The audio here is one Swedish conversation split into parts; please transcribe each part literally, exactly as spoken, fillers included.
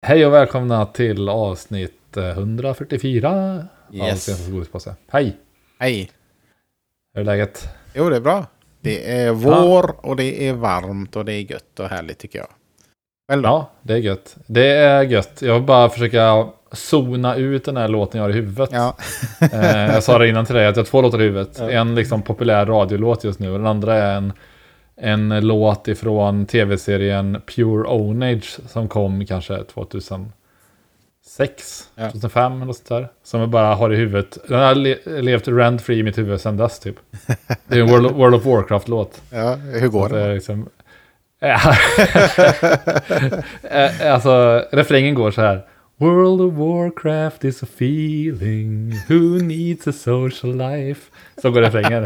Hej och välkomna till avsnitt hundrafyrtiofyra Yes. av Senaste Godispåse. Hej! Hej. Hur är läget? Jo, det är bra. Det är vår och det är varmt och det är gött och härligt tycker jag. Väl då? Ja, det är gött. Det är gött. Jag vill bara försöka zona ut den här låten jag har i huvudet. Ja. eh, jag sa det innan till dig att jag har två låtar i huvudet. Ja. En liksom populär radiolåt just nu och den andra är en, en låt ifrån tv-serien Pure Ownage som kom kanske tjugohundrasex, Ja. tjugohundrafem eller något sånt där. Som jag bara har i huvudet. Den har le- levt rent-free i mitt huvud sedan dess typ. Det är en World of, World of Warcraft-låt. Ja, hur går Så det? det är liksom, ja. Eh, alltså, refrängen går så här. World of Warcraft is a feeling. Who needs a social life? Så går refrängen.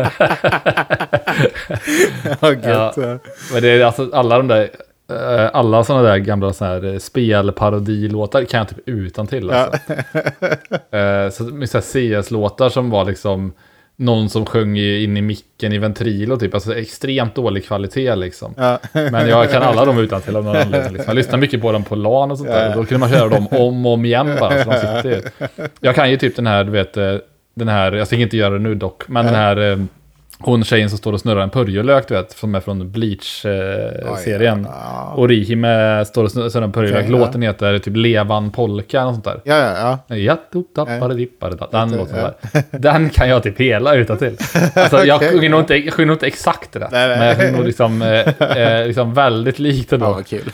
Ja, gött. Ja. Men det är alltså alla de där eh, alla sådana där gamla såna här spelparodilåtar kan jag typ utan till alltså. eh, så med så här C S-låtar som var liksom någon som sjöng in i micken i Ventrilo typ, alltså extremt dålig kvalitet liksom. Ja. Men jag kan alla dem utan till av någon anledning liksom. Jag lyssnar mycket på dem på LAN och sånt där. Och då kunde man köra dem om och om igen bara, så de sitter ju. Jag kan ju typ den här, du vet, eh, den här, jag ska inte göra det nu dock, men den här eh, hon tjejen som står och snurrar en purjolök, du vet, som är från Bleach-serien. Eh, ja. och Rihime står och snurrar en purjolök. Okay, Låten ja. heter typ Levan Polka och sånt där. Ja, ja, ja. Ja, tup, tappare, dippare, den Ja. låten där. Den kan jag typ hela utan till. Alltså, jag Okej. sjunger nog inte, jag sjunger nog inte exakt det där. Nej, nej. Men jag sjunger nog liksom, eh, eh, liksom väldigt likt ändå. Ja, vad kul.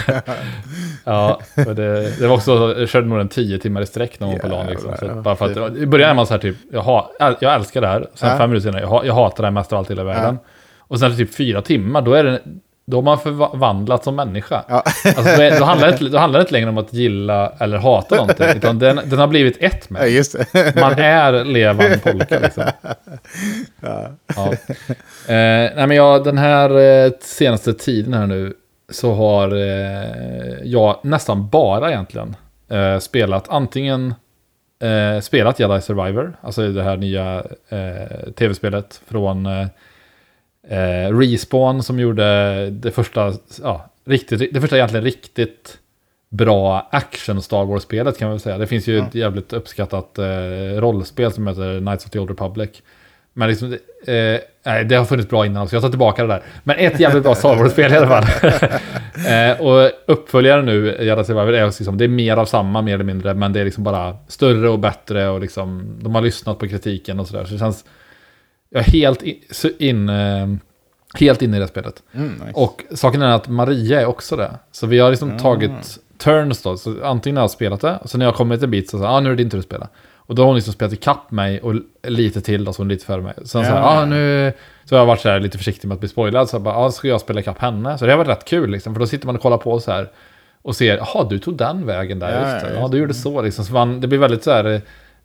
Ja, för det, det var också, jag körde nog en tio timmar i sträck när man var på LAN liksom. Så Jävlar, bara för att, i början är man så här typ, jag, ha, jag älskar det här. Sen Ja. fem minuter senare, jag, ha- jag hatar det här mest av allt i hela världen. Och sen typ fyra timmar, då är det, då har man förvandlat som människa. Ja. Alltså, då, är, då, handlar det, inte- då handlar det inte längre om att gilla eller hata någonting, utan den, den har blivit ett Ja, med. just det. Man är Levan Polka liksom. Ja. Ja. Eh, nej men jag, den här eh, senaste tiden här nu så har eh, jag nästan bara egentligen eh, spelat antingen eh, spelat Jedi Survivor, alltså det här nya eh, tv-spelet från eh, eh, Respawn som gjorde det första, ja, riktigt, det första egentligen riktigt bra action Star Wars-spelet kan man väl säga. Det finns ju Ja. ett jävligt uppskattat eh, rollspel som heter Knights of the Old Republic. Men liksom, eh, nej, det har funnits bra innan också. Jag tar tillbaka det där. Men ett jävligt bra Star Wars-spel i alla fall. eh, och uppföljaren nu, Jedi Survivor, är liksom, det är mer av samma, mer eller mindre. Men det är liksom bara större och bättre. Och liksom, de har lyssnat på kritiken och sådär. Så det känns, jag är helt in, in, eh, helt inne i det spelet. Mm, nice. Och saken är att Maria är också det. Så vi har liksom Mm. tagit turns då. Så antingen har jag spelat det. Och så när jag kommit en bit så sa jag, ah, nu är det din tur att spela. Och då har hon liksom spelat ikapp mig och lite till då, så hon är lite före mig. Sen Ja. så här, ah, nu... Så jag har varit så här lite försiktig med att bli spoilad. Så jag bara, ah, ska jag spela ikapp henne? Så det har varit rätt kul liksom. För då sitter man och kollar på så här. Och ser, jaha, du tog den vägen där. Ja, Just det. ja, Ja, just du gjorde så liksom. Så man, det blir väldigt så här...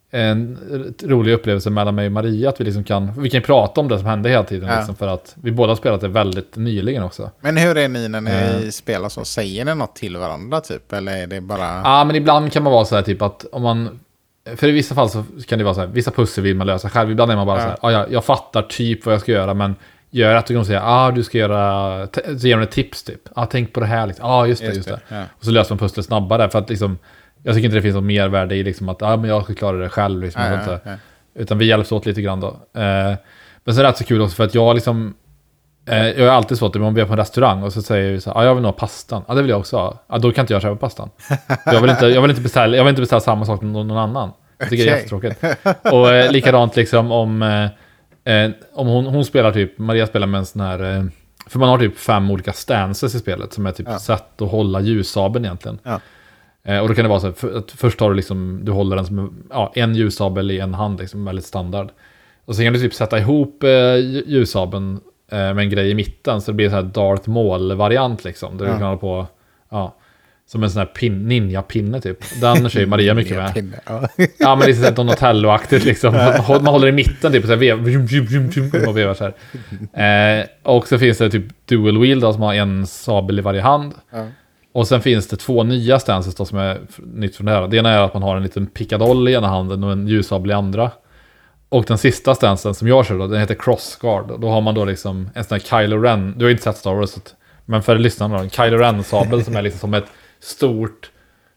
En rolig upplevelse mellan mig och Maria. Att vi liksom kan... Vi kan prata om det som hände hela tiden. Ja. Liksom, för att vi båda har spelat det väldigt nyligen också. Men hur är ni när ni Eh. spelar så? Säger ni något till varandra typ? Eller är det bara... Ja, men ibland kan man vara så här typ att om man... För i vissa fall så kan det vara så här, vissa pussel vill man lösa själv. Ibland är man bara Ja. så här, ah, ja, jag fattar typ vad jag ska göra, men gör att du kan säga, ah, du ska göra, t- så ger man ett tips typ. Ah, tänk på det här liksom. Ah, just det, just, Just det. det, ja. Och så löser man pusslet snabbare, för att liksom, jag tycker inte det finns något mervärde i liksom att, ah, men jag ska klara det själv liksom. Ja, och ja, sånt där. ja. Utan vi hjälps åt lite grann då. Eh, men så är det rätt så kul också för att jag liksom, eh, jag är alltid så att om vi är på en restaurang och så säger vi så här, ah, jag vill nog ha pastan. Ja, ah, det vill jag också ha. Ah, då kan inte jag köpa pastan. Jag vill inte, jag vill inte beställa, jag vill inte beställa samma sak som någon, någon annan. Jag tycker det är Okej. jättetråkigt. Och eh, likadant liksom om, eh, eh, om hon, hon spelar typ, Maria spelar med en sån här, eh, för man har typ fem olika stances i spelet som är typ Ja. sätt att hålla ljussabeln egentligen. Ja. Eh, och då kan det vara så här, för, att först har du liksom, du håller den som ja, en ljussabel i en hand, liksom väldigt standard. Och sen kan du typ sätta ihop eh, ljussabeln eh, med en grej i mitten, så det blir en sån här Darth Maul-variant liksom, där Ja. du kan hålla på, ja, som en sån här pin, ninja-pinne typ. Den kör ju Maria mycket med. Pinne, ja. Ja, men lite såhär Donatello-aktigt liksom. Man, man håller i mitten typ och så här vev, vum, vum, vum, vum, och vevar så här. Eh, och så finns det typ dual wheel då, som har en sabel i varje hand. Ja. Och sen finns det två nya stances då, som är f- nytt från det här. Det ena är att man har en liten pickadoll i ena handen och en ljussabel i andra. Och den sista stansen som jag kör då, den heter Crossguard. Då har man då liksom en sån här Kylo Ren. Du har ju inte sett Star Wars, så att, men för lyssnarna då, en Kylo Ren-sabel som är liksom som ett stort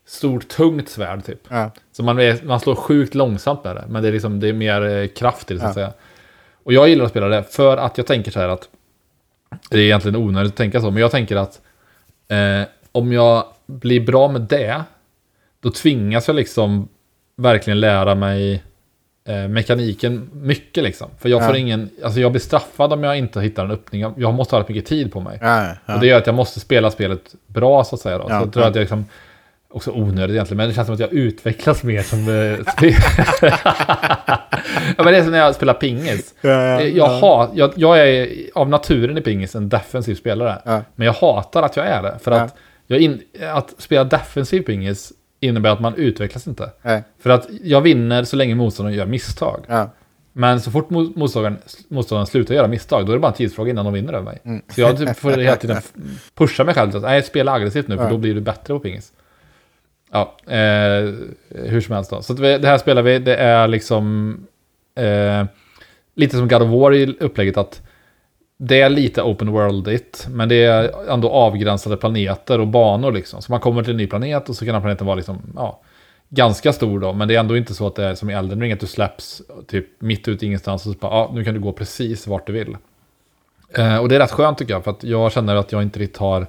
stort, tungt svärd typ. Ja. Så man, är, man slår sjukt långsamt med det. Men det är, liksom, det är mer eh, kraft i det, så att Ja. säga. Och jag gillar att spela det för att jag tänker så här att det är egentligen onödigt att tänka så, men jag tänker att eh, om jag blir bra med det, då tvingas jag liksom verkligen lära mig eh, mekaniken mycket liksom. För jag får Ja. ingen, alltså jag blir straffad om jag inte hittar en öppning. Jag, jag måste ha mycket tid på mig. Ja, ja. Och det gör att jag måste spela spelet bra, så att säga. Då. Ja, så jag tror ja. att jag liksom, också onödigt egentligen, men det känns som att jag utvecklas mer som eh, spelare. Ja, men det är som när jag spelar pingis. Ja, ja, jag, ja. Har, jag, jag är av naturen i pingis en defensiv spelare. Ja. Men jag hatar att jag är det. För Ja. att, jag in, att spela defensiv pingis innebär att man utvecklas inte. Nej. För att jag vinner så länge motståndaren gör misstag. Ja. Men så fort mo- motståndaren, motståndaren slutar göra misstag, då är det bara en tidsfråga innan de vinner över mig. Mm. Så jag typ får hela tiden pusha mig själv till att nej, spela aggressivt nu, för Ja. då blir du bättre på pingis. Ja, eh, hur som helst då. Så att vi, det här spelar vi, det är liksom eh, lite som God of War i upplägget, att det är lite open world-igt, men det är ändå avgränsade planeter och banor liksom. Så man kommer till en ny planet och så kan den planeten vara liksom, ja, ganska stor då, men det är ändå inte så att det är som i Elden Ring, att du släpps typ mitt ut ingenstans och så bara, ja, nu kan du gå precis vart du vill. Eh, och det är rätt skönt tycker jag, för att jag känner att jag inte riktigt har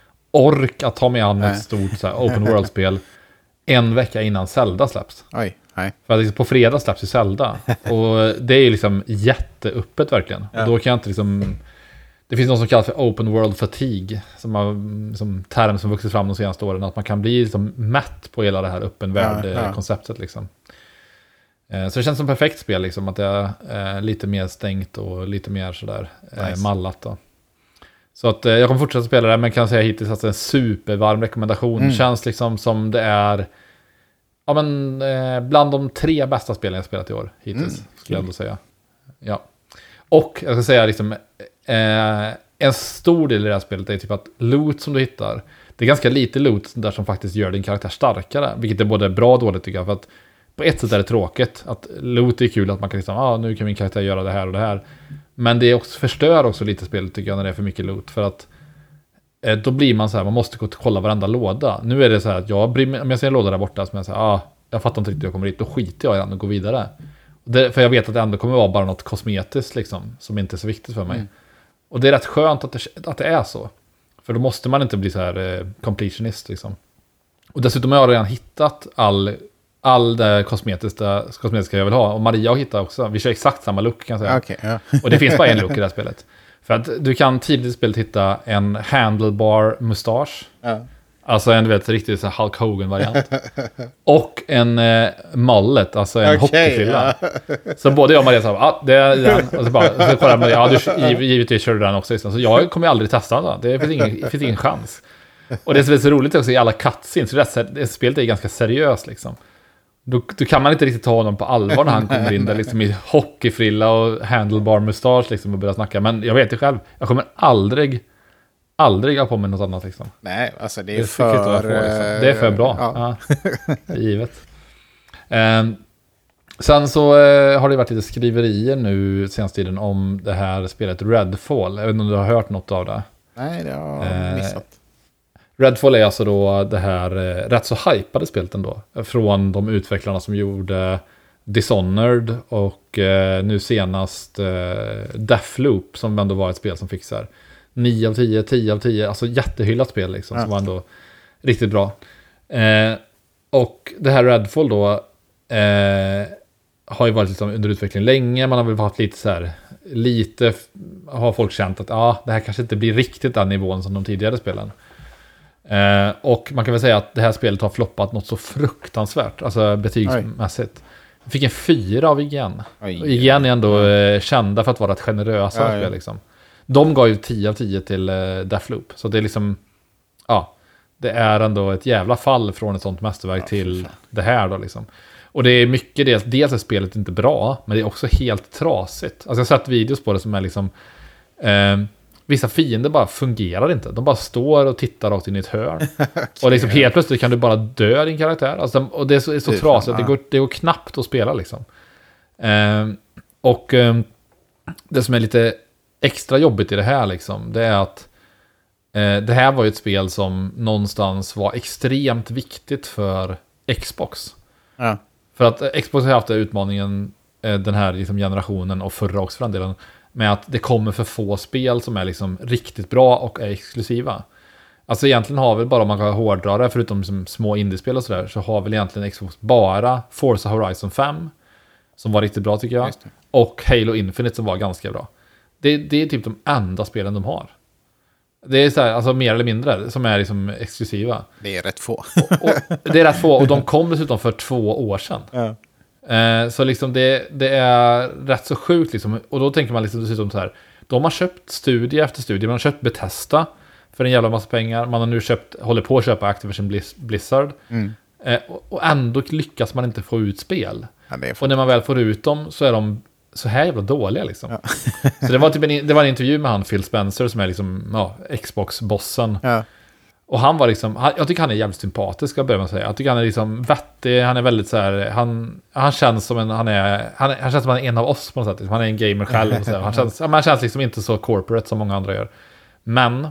ork att ta mig an Nej. ett stort så här, open world-spel en vecka innan Zelda släpps. Oj, nej. För att liksom, på fredag släpps ju Zelda. Och det är ju liksom jätteöppet verkligen. Ja. Och då kan jag inte liksom... Det finns något som kallas för open world fatigue, som har som term som vuxit fram de senaste åren, att man kan bli liksom mätt på hela det här öppen Ja, ja. värld-konceptet liksom. Eh, Så det känns som perfekt spel liksom, att det är eh, lite mer stängt och lite mer sådär eh, Nice. mallat då. Så att eh, jag kommer fortsätta spela det, men kan säga hittills att det är en supervarm rekommendation. Mm. Känns liksom som det är, ja, men, eh, bland de tre bästa spelen jag spelat i år hittills, Mm, skulle jag ändå säga. Ja. Och jag ska säga liksom, eh, en stor del i det här spelet är typ att loot som du hittar, det är ganska lite loot där som faktiskt gör din karaktär starkare, vilket är både bra och dåligt tycker jag, för att på ett sätt är det tråkigt att loot är kul, att man kan liksom, ah, nu kan min karaktär göra det här och det här, men det är också, förstör också lite spelet tycker jag när det är för mycket loot, för att eh, då blir man så här, man måste gå och kolla varenda låda. Nu är det så här att jag bryr mig, om jag ser en låda där borta som jag säger, ah, jag fattar inte riktigt hur jag kommer dit, då skiter jag i den och går vidare. Det, för jag vet att det ändå kommer vara bara något kosmetiskt liksom, som inte är så viktigt för mig. Mm. Och det är rätt skönt att det, att det är så. För då måste man inte bli så här eh, completionist liksom. Och dessutom har jag redan hittat all, all det kosmetiska, kosmetiska jag vill ha. Och Maria har hittat också. Vi kör exakt samma look kan jag säga. Okej, ja. Och det finns bara en look i det här spelet. För att du kan tidigt i spelet hitta en handlebar mustasch. Ja. Alltså en, du vet, riktigt så här Hulk Hogan-variant. Och en eh, mullet, alltså en Okej, hockeyfrilla. Så både jag och Maria sa, ja, ah, det är den. Och så bara, så kollar Maria, ja, du, giv- givetvis kör du den också. Så jag kommer aldrig testa den. Det finns ingen, det finns ingen chans. Och det som är så roligt också i alla cutscenes, så det, är, det spelet är ganska seriöst liksom. Då, då kan man inte riktigt ta honom på allvar när han kommer in där liksom i hockeyfrilla och handlebar mustasch liksom och börjar snacka. Men jag vet ju själv, jag kommer aldrig aldrig ha på mig något annat liksom. Nej, alltså det är Det är för... för, får, liksom. Det är för bra. Ja. Ja. Det är givet. Um, sen så uh, har det varit lite skriverier nu senaste tiden om det här spelet Redfall. Jag vet inte om du har hört något av det. Nej, det har jag Eh, missat. Redfall är alltså då det här uh, rätt så hypade spelet ändå. Från de utvecklarna som gjorde Dishonored och uh, nu senast uh, Deathloop, som ändå var ett spel som fick så här nio av tio, tio av tio, alltså jättehyllat spel liksom, Ja. som var ändå riktigt bra. Eh, och det här Redfall då eh, har ju varit liksom under utveckling länge, man har väl haft lite så här, lite f- har folk känt att ja, det här kanske inte blir riktigt den nivån som de tidigare spelen. Eh, och man kan väl säga att det här spelet har floppat något så fruktansvärt, alltså betygsmässigt. Jag fick en fyra av I G N. Oj. Och I G N är ändå eh, kända för att vara rätt generösa Ja, ja. spel liksom. De gav ju tio av tio till uh, Deathloop. Så det är liksom, ja, det är ändå ett jävla fall från ett sånt mästerverk Ja, till för fan. det här då liksom. Och det är mycket, dels, dels är spelet inte bra, men det är också helt trasigt. Alltså jag har sett videos på det som är liksom, eh, vissa fiender bara fungerar inte. De bara står och tittar rakt in i ett hörn. Okay, Och liksom ja. helt plötsligt kan du bara dö din karaktär. Alltså, och det är så, är så Fy fan, trasigt, det ja. går, det går knappt att spela liksom. Eh, och eh, det som är lite extra jobbigt i det här liksom, det är att Eh, det här var ju ett spel som någonstans var extremt viktigt för Xbox. Ja. För att eh, Xbox har haft den utmaningen eh, den här liksom, generationen och förra också för den delen, med att det kommer för få spel som är liksom riktigt bra och är exklusiva. Alltså egentligen har väl bara, om man kan hårdra det, förutom liksom små indiespel och sådär, så har väl egentligen Xbox bara Forza Horizon fem, som var riktigt bra tycker jag, och Halo Infinite som var ganska bra. Det, det är typ de enda spelen de har. Det är så här, alltså mer eller mindre, som är liksom exklusiva. Det är rätt få. och, och, det är rätt få, och de kom dessutom för två år sedan. Ja. Eh, så liksom det, det är rätt så sjukt liksom. Och då tänker man liksom dessutom så här, de har köpt studie efter studie, man har köpt Bethesda för en jävla massa pengar, man har nu köpt, håller på att köpa Activision Blizz, Blizzard. Mm. Eh, och, och ändå lyckas man inte få ut spel. Ja, det är och när man väl får ut dem så är de så här jävla dåliga liksom. Ja. Så det var typ en, det var en intervju med han Phil Spencer som är liksom ja, Xbox-bossen. Ja. Och han var liksom, han, jag tycker han är jävligt sympatisk, ska jag börja med att säga. Jag tycker han är liksom vettig, han är väldigt så här, han, han känns som en, han är, han, han känns som han är en av oss på något sätt. Han är en gamer själv och så här. Han känns, han känns liksom inte så corporate som många andra gör. Men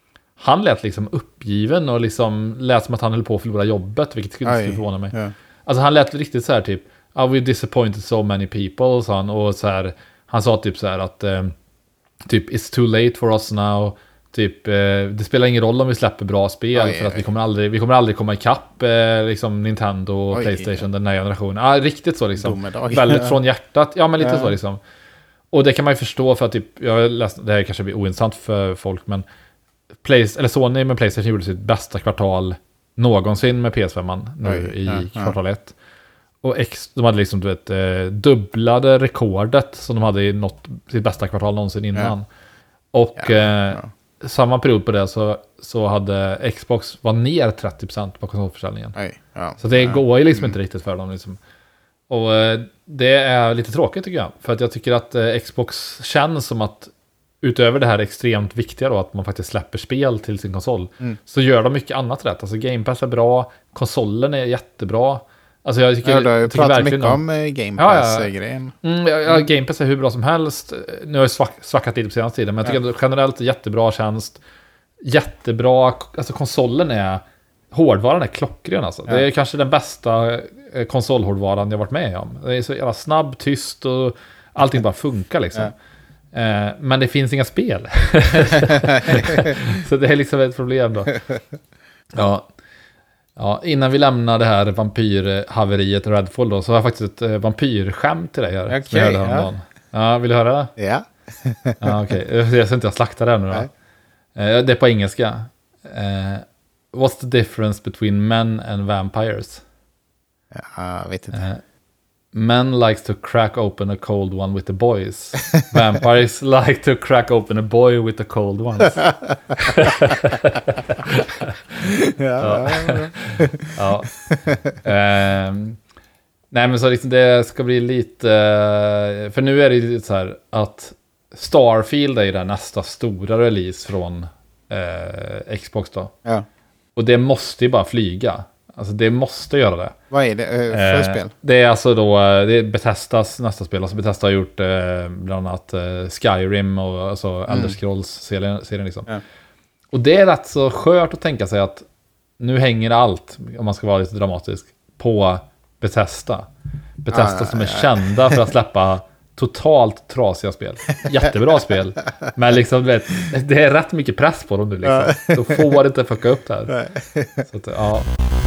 han lät liksom uppgiven och liksom lät som att han höll på att förlora jobbet, vilket skulle, skulle förvåna mig. Ja. Alltså han lät riktigt så här typ, oh, we disappointed so many people, så han, och så här, han sa typ så här att eh, typ it's too late for us now. Typ, eh, det spelar ingen roll om vi släpper bra spel, oj, för att oj. vi kommer aldrig vi kommer aldrig komma ikapp eh, liksom Nintendo och oj, PlayStation, ja. Den här generationen. Ja, ah, riktigt så liksom. Domedag. Väldigt från hjärtat. Ja, men lite ja. så liksom. Och det kan man ju förstå, för att typ, jag har läst, det här kanske blir ointressant för folk, men Play, eller Sony med PlayStation gjorde sitt bästa kvartal någonsin med P S fem nu oj, i ja, kvartal ett. Ja. Och X, de hade liksom, du vet, eh, dubblade rekordet som de hade i något, sitt bästa kvartal någonsin innan. Ja. Och ja, ja. Eh, samma period på det så, så hade Xbox var ner trettio procent på konsolförsäljningen. Oj, ja, så det ja, går ju liksom mm. inte riktigt för dem. Liksom. Och eh, det är lite tråkigt tycker jag. För att jag tycker att eh, Xbox känns som att utöver det här extremt viktiga då, att man faktiskt släpper spel till sin konsol, mm. så gör de mycket annat rätt. Alltså Game Pass är bra, konsolen är jättebra. Alltså jag tycker, ja, du har ju pratat mycket om, om Game Pass-grejen. Ja, ja. Mm, ja, ja, Game Pass är hur bra som helst. Nu har jag svack, svackat lite på senaste tiden, men jag tycker ja. att generellt är jättebra tjänst. Jättebra, alltså konsolen är, hårdvaran är klockren alltså. Ja. Det är kanske den bästa konsolhårdvaran jag varit med om. Det är så jävla snabb, tyst och allting bara funkar liksom. Ja. Eh, men det finns inga spel. Så det är liksom ett problem då. Ja. Ja, innan vi lämnar det här vampyrhaveriet Redfall då, så har jag faktiskt ett vampyrskämt till dig här. Okej, okay, ja. Ja, vill du höra det? Ja. Ja, okej. Okay. Jag ska inte jag slakta det nu då. Nej. Det är på engelska. Uh, what's the difference between men and vampires? Ja, jag vet inte. Uh, men likes to crack open a cold one with the boys. Vampires like to crack open a boy with the cold ones. Ja. Ja. Um, nej, men så liksom det ska bli lite, för nu är det ju så här att Starfield är ju den nästa stora release från uh, Xbox då. Ja. Och det måste ju bara flyga. Alltså det måste göra det. Vad är det för eh, spel? Det är alltså då, det är Bethesdas nästa spel. Alltså Bethesda har gjort eh, bland annat eh, Skyrim och alltså mm. Elder Scrolls-serien serien liksom. Ja. Och det är rätt så skört att tänka sig att nu hänger allt, om man ska vara lite dramatisk, på Bethesda. Bethesda ah, som är ja, kända ja. för att släppa totalt trasiga spel. Jättebra spel. Men liksom, vet, det är rätt mycket press på dem nu liksom. Då får det inte fucka upp det här. Så att, ja.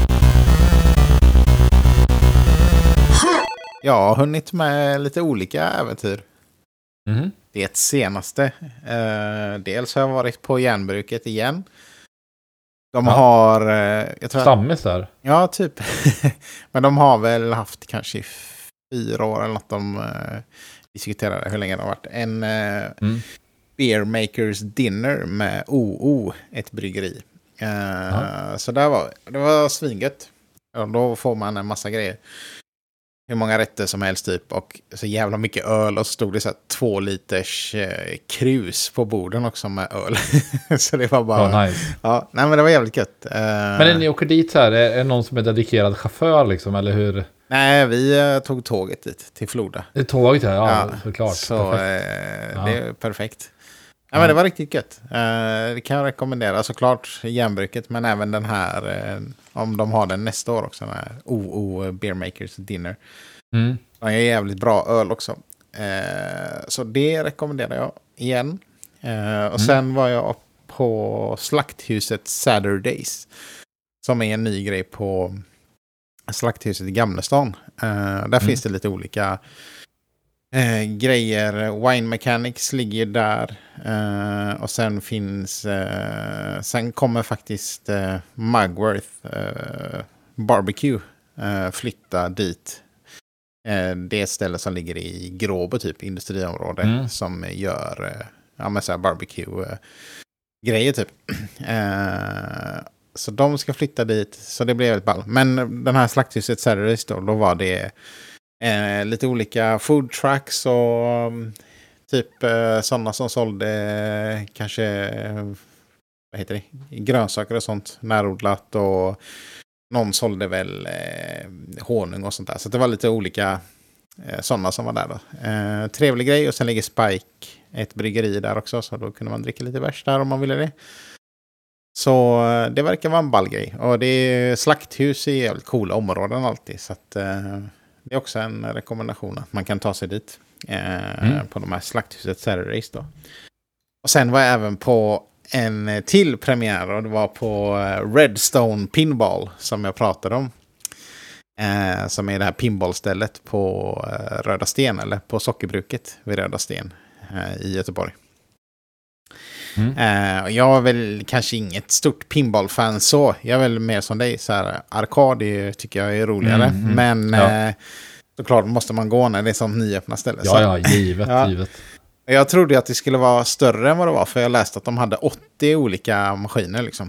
Jag har hunnit med lite olika äventyr. Mm. Det senaste. Uh, dels har jag varit på järnbruket igen. De ja. har... Uh, jag tror Stammis där? Ja, typ. Men de har väl haft kanske fyra år eller något de uh, diskuterade hur länge det har varit. En uh, mm. Beer Makers Dinner med O O, ett bryggeri. Uh, så det var, det var svingött. Och då får man en massa grejer. Hur många rätter som helst typ, och så jävla mycket öl, och så stod det så här två liters eh, krus på borden också med öl. Så det var bara... Oh, nice. Ja, nej men det var jävligt gött. Uh, men när ni åker dit här, är det någon som är dedikerad chaufför liksom, eller hur? Nej, vi uh, tog tåget dit, till Floda. Det är tåget här, ja, ja såklart. Så uh, ja. det är perfekt. Ja, men det var riktigt gött. Uh, det kan jag rekommendera såklart järnbruket, men även den här, uh, om de har den nästa år också, den här O O Beer Makers Dinner. Mm. Den är jävligt bra öl också. Uh, så det rekommenderar jag igen. Uh, och mm. sen var jag på Slakthuset Saturdays, som är en ny grej på Slakthuset i Gamlestan. Uh, där mm. finns det lite olika Eh, grejer. Wine Mechanics ligger där. Eh, och sen finns... Eh, sen kommer faktiskt eh, Mugworth eh, Barbecue eh, flytta dit. Eh, det är ett ställe som ligger i Gråbo, typ industriområde, mm. som gör eh, ja, men så här barbecue-grejer typ. Eh, så de ska flytta dit. Så det blir väldigt ball. Men den här Slakthuset Saturdays då, då var det... Eh, lite olika food trucks och um, typ eh, sådana som sålde eh, kanske eh, vad heter det? Grönsaker och sånt närodlat, och någon sålde väl eh, honung och sånt där. Så det var lite olika eh, sådana som var där då. Eh, trevlig grej, och sen ligger Spike, ett bryggeri där också, så då kunde man dricka lite bärs där om man ville det. Så eh, det verkar vara en ball grej. Och det är slakthus i jävligt coola områden alltid, så att eh, det är också en rekommendation att man kan ta sig dit eh, mm. på de här Slakthuset Saturdays då. Och sen var jag även på en till premiär, och det var på Redstone Pinball som jag pratade om. Eh, som är det här pinballstället på eh, Röda Sten, eller på Sockerbruket vid Röda Sten eh, i Göteborg. Mm. Uh, jag är väl kanske inget stort pinball-fan så. Jag är väl mer som dig. Så här, arkad tycker jag är roligare. Mm, mm. Men ja. uh, såklart måste man gå när det är som nyöppna ställen. Ja, ja, givet, ja. givet. Jag trodde att det skulle vara större än vad det var. För jag läste att de hade åttio olika maskiner liksom.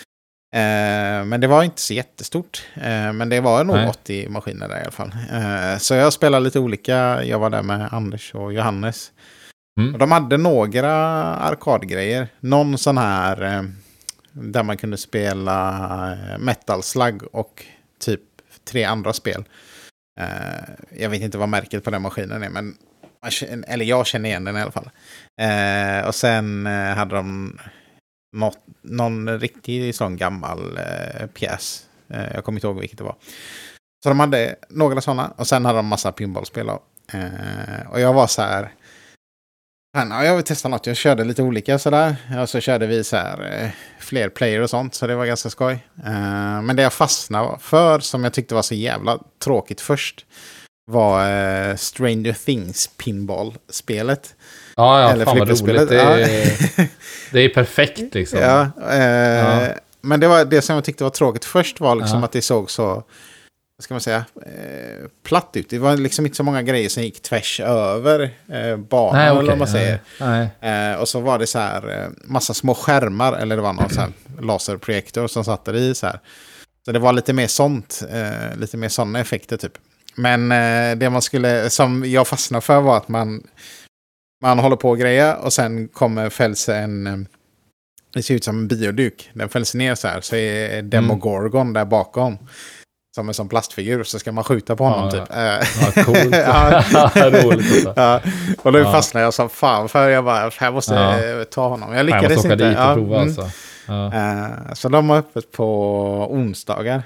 Uh, men det var inte så jättestort. Uh, men det var nog Nej. åttio maskiner där i alla fall. Uh, så jag spelade lite olika. Jag var där med Anders och Johannes. Mm. Och de hade några arkadgrejer. Någon sån här eh, där man kunde spela eh, Metal Slug och typ tre andra spel. Eh, jag vet inte vad märket på den maskinen är, men man, eller jag känner igen den i alla fall. Eh, och sen eh, hade de något, någon riktig sån gammal eh, pjäs. Eh, jag kommer inte ihåg vilket det var. Så de hade några sådana, och sen hade de massa pinballspel. Eh, och jag var så här... Ja, jag vill testa något. Jag körde lite olika sådär. Och så körde vi så här eh, fler player och sånt. Så det var ganska skoj. Uh, men det jag fastnade för, som jag tyckte var så jävla tråkigt först, var uh, Stranger Things pinball-spelet. Ja, ja, eller fan vad roligt. Det är, det är perfekt liksom. Ja, uh, ja. Men det, var, det som jag tyckte var tråkigt först var liksom ja. att det såg så... ska man säga, eh, platt ut. Det var liksom inte så många grejer som gick tvärs över eh, banan, Nej, okay. eller vad man säger. Nej. Eh, och så var det så här eh, massa små skärmar, eller det var någon så här laserprojektor som satt där i så här. Så det var lite mer sånt, eh, lite mer sådana effekter typ. Men eh, det man skulle, som jag fastnade för, var att man man håller på och grejer, och sen kommer fälls en eh, det ser ut som en bioduk. Den fälls ner så här, så är Demogorgon mm. där bakom. Som en sån plastfigur, så ska man skjuta på honom ja, typ. Ja, coolt. ja. Roligt. Ja. Och då ja. fastnade jag som fan, för jag bara, här måste ja. jag ta honom. Jag lyckades jag måste inte. Dit och prova, ja. alltså. Ja. Uh, så de var öppet på onsdagar.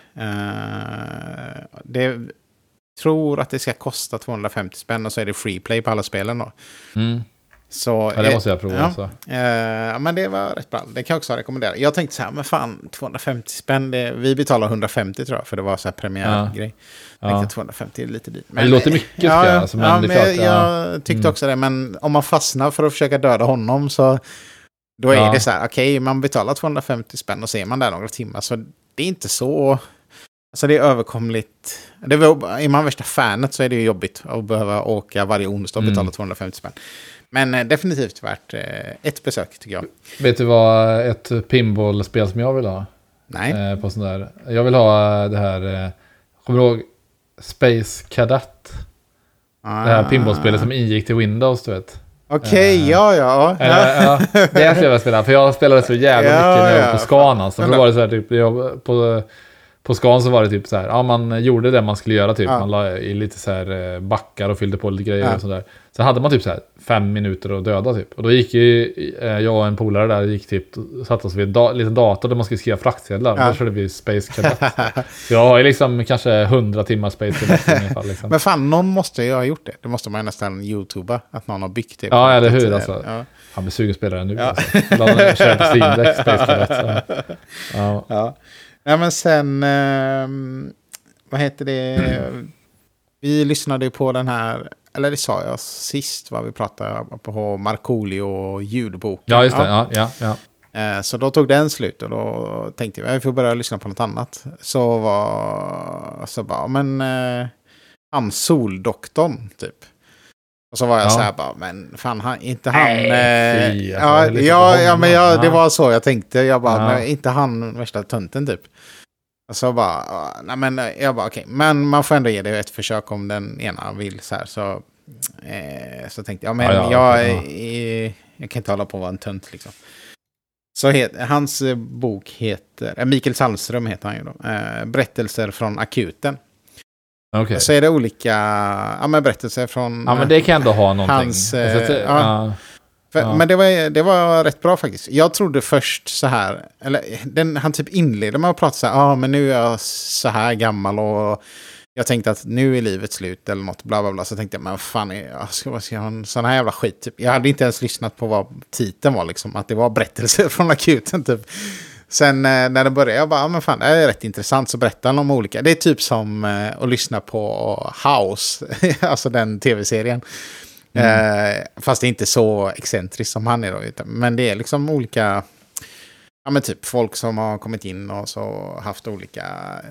Uh, det tror att det ska kosta tvåhundrafemtio spänn, och så är det free play på alla spelen då. Mm. Så, ja, det måste jag prova. Ja, alltså. uh, men det var rätt bra. Det kan jag också rekommendera. Jag tänkte så här, men fan, tvåhundrafemtio spänn. Det, vi betalar hundrafemtio tror jag, för det var så här premiärgrej. Ja. Jag tänkte tvåhundrafemtio är lite dyrt. Men, det låter mycket. Ja, jag, alltså, men ja, det men klart, jag, jag tyckte mm. också det. Men om man fastnar för att försöka döda honom, så då är ja. det så här, okej, okay, man betalar tvåhundrafemtio spänn och så är man där några timmar. Så det är inte så... Alltså det är överkomligt. Det var, är man värsta fanet så är det ju jobbigt att behöva åka varje onsdag och betala mm. tvåhundrafemtio spänn. Men eh, definitivt värt eh, ett besök, tycker jag. Vet du vad ett pinballspel som jag vill ha? Nej. Eh, på sån där. Jag vill ha det här, eh, kommer du ihåg Space Cadet? Ah. Det här pinballspelet som ingick till Windows, du vet. Okej, okay, eh, ja, ja. Eh, ja. Det är jag skulle spela, för jag spelade så jävla ja, mycket när jag var på Skanan. Så då var det så här, typ, jag på... på skan så var det typ så här, ja man gjorde det man skulle göra typ, Ja. man la i lite så här backar och fyllde på lite grejer Ja. och sådär. Så hade man typ så här fem minuter att döda typ. Och då gick ju eh, jag och en polare där, gick typ, satt oss vid en da- liten dator där man skulle skriva fraktsedlar. Ja. Då körde vi Space Cadet. Så jag har ju liksom kanske hundra timmar Space Cadet i alla fall liksom. Men fan, någon måste ju ha gjort det. Det måste man ju nästan YouTuba, att någon har byggt det. Ja, eller hur Ett, alltså. Ja. Han blir sugen spelare nu. Ja. Alltså. Jag kör på Steam Deck Space Cadet. Så. Ja. Ja. Nej, men sen, ehm, vad heter det? Vi lyssnade ju på den här, eller det sa jag sist, vad vi pratade på Markoolio ljudboken. ja, just det. Ja, ja, ja. Eh, Så då tog den slut och då tänkte jag, vi får börja lyssna på något annat. Så var, så bara, men eh, han Soldoktorn typ. Och så var jag Ja. så här bara, men fan, han, inte han... Nej, eh, fy, alltså, ja, det är lite ja, på ja, men jag, honom. det Ja. var så jag tänkte. Jag bara, Ja. men inte han värsta tönten typ. Och så bara, ah, nej men jag bara okej. Men man får ändå ge det ett försök om den ena vill så här. Så, eh, så tänkte jag, men Ja, ja, jag, okej, eh, jag kan inte hålla på att vara en tönt liksom. Så het, hans eh, bok heter, eh, Mikael Salström heter han ju då. Eh, Berättelser från akuten. Okej. Så är det olika, ja men berättelser från... Ja, men det kan ändå ha någonting. Hans, eh, Alltså, det- ja. ja. För, Ja. Men det var, det var rätt bra faktiskt. Jag trodde först så här, eller den, han typ inledde med att prata så här, ja ah, men nu är jag så här gammal och jag tänkte att nu är livet slut eller något bla bla bla. Så tänkte jag, men fan, jag ska, vad ska jag ha en sån här jävla skit typ. Jag hade inte ens lyssnat på vad titeln var liksom, att det var berättelser från akuten typ. Sen eh, när det började, jag bara, ja, men fan, det är rätt intressant, så berättar han om olika. Det är typ som eh, att lyssna på House, alltså den tv-serien. Mm. Eh, fast det är inte så excentriskt som han är då. Utan, men det är liksom olika, ja men typ folk som har kommit in och så haft olika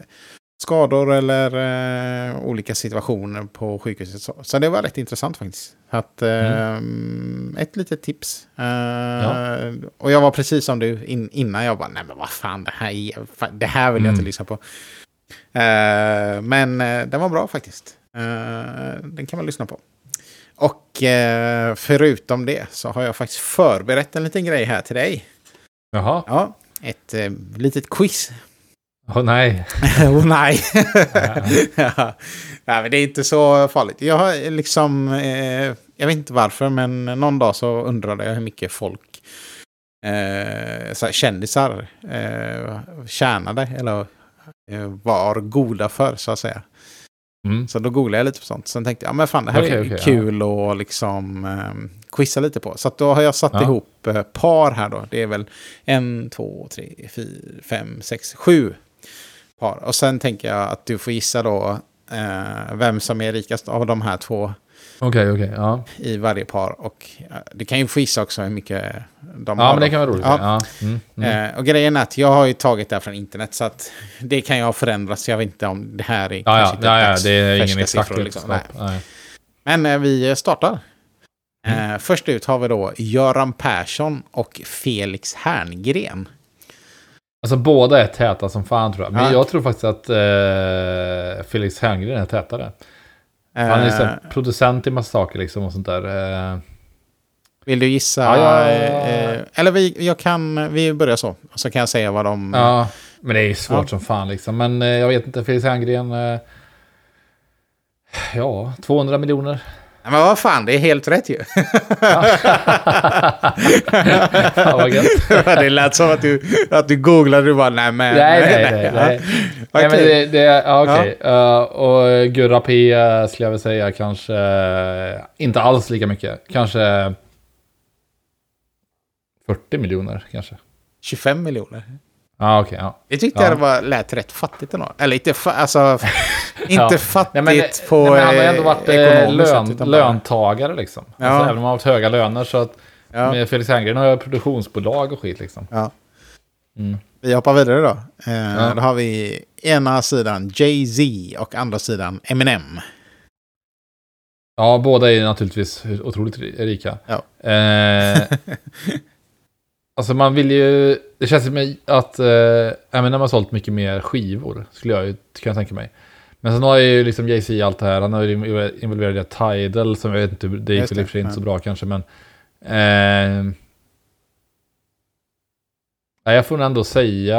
skador eller eh, olika situationer på sjukhuset. Så, så det var rätt intressant faktiskt. Att, eh, mm. Ett litet tips. Eh, ja. Och jag var precis som du in, innan. Jag bara, nej men vad fan, det här, är, fan, det här vill jag mm. inte lyssna på. Eh, men eh, den var bra faktiskt. Eh, den kan man lyssna på. Och eh, förutom det så har jag faktiskt förberett en liten grej här till dig. Jaha. Ja, ett eh, litet quiz. Åh oh, nej. Åh oh, nej. Ja. Ja, men det är inte så farligt. Jag har liksom, eh, jag vet inte varför, men någon dag så undrade jag hur mycket folk, eh, så här, kändisar, eh, tjänade eller eh, var goda för, så att säga. Mm. Så då googlade jag lite på sånt. Sen tänkte jag, ja men fan, det här okay, är okay, kul ja. Att liksom um, quizza lite på. Så att då har jag satt ja. ihop uh, par här då. Det är väl en, två, tre, fyra, fem, sex, sju par. Och sen tänker jag att du får gissa då uh, vem som är rikast av de här två. Okej, okay, okej, okay, ja. I varje par. Och uh, du kan ju få gissa också hur mycket de ja, har. Men det kan vara roligt. Ja. Ja. Mm, mm. Uh, och grejen är att jag har ju tagit det här från internet, så att det kan ju ha förändrats. Jag vet inte om det här är ja, kanske ja, inte ja, ja, det är ingen exakt siffror, liksom. Nej. Nej. Men uh, vi startar. Mm. Uh, först ut har vi då Göran Persson och Felix Herngren. Alltså båda är täta som fan tror jag. Men ja. jag tror faktiskt att uh, Felix Herngren är tätare. Han är liksom uh, producent i massa saker liksom och sånt där. Uh, Vill du gissa? Ja, ja, ja. Eh, eller vi, jag kan, vi börjar så. Så kan jag säga vad de... Ja, men det är svårt ja. som fan liksom. Men eh, jag vet inte, Felix Herngren... Eh, ja, tvåhundra miljoner. Ja, men vad fan, det är helt rätt ju. Ja. Ja, vad gött. Det lät som att du, att du googlade och bara, nej men... Nej, nej, nej. nej. Okay. nej men det, det, ja, okej. Okay. Ja. Uh, och Gurra P uh, skulle jag väl säga kanske... Uh, inte alls lika mycket. Kanske... fyrtio miljoner kanske. tjugofem miljoner. Ja, okej. Okay, ja. Jag tyckte ja. det var lät rätt fattigt ändå. Eller inte, fa- alltså, inte ja. fattigt nej, men, på nej, men han har ändå varit lön, sätt, löntagare liksom. Ja. Alltså, även om han har haft höga löner så att ja. med Felix Herngren har jag produktionsbolag och skit liksom. Ja. Mm. Vi hoppar vidare då. Eh, ja. Då har vi ena sidan Jay-Z och andra sidan Eminem. Ja, båda är naturligtvis otroligt rika. Ja. Eh, alltså man vill ju... Det känns som att eh, Eminem har sålt mycket mer skivor, skulle jag ju kunna tänka mig. Men sen har ju liksom Jay-Z allt det här. Han har ju involverat i Tidal, som jag vet inte, det gick väl i och för sig inte så bra kanske, men... Eh, Jag får ändå säga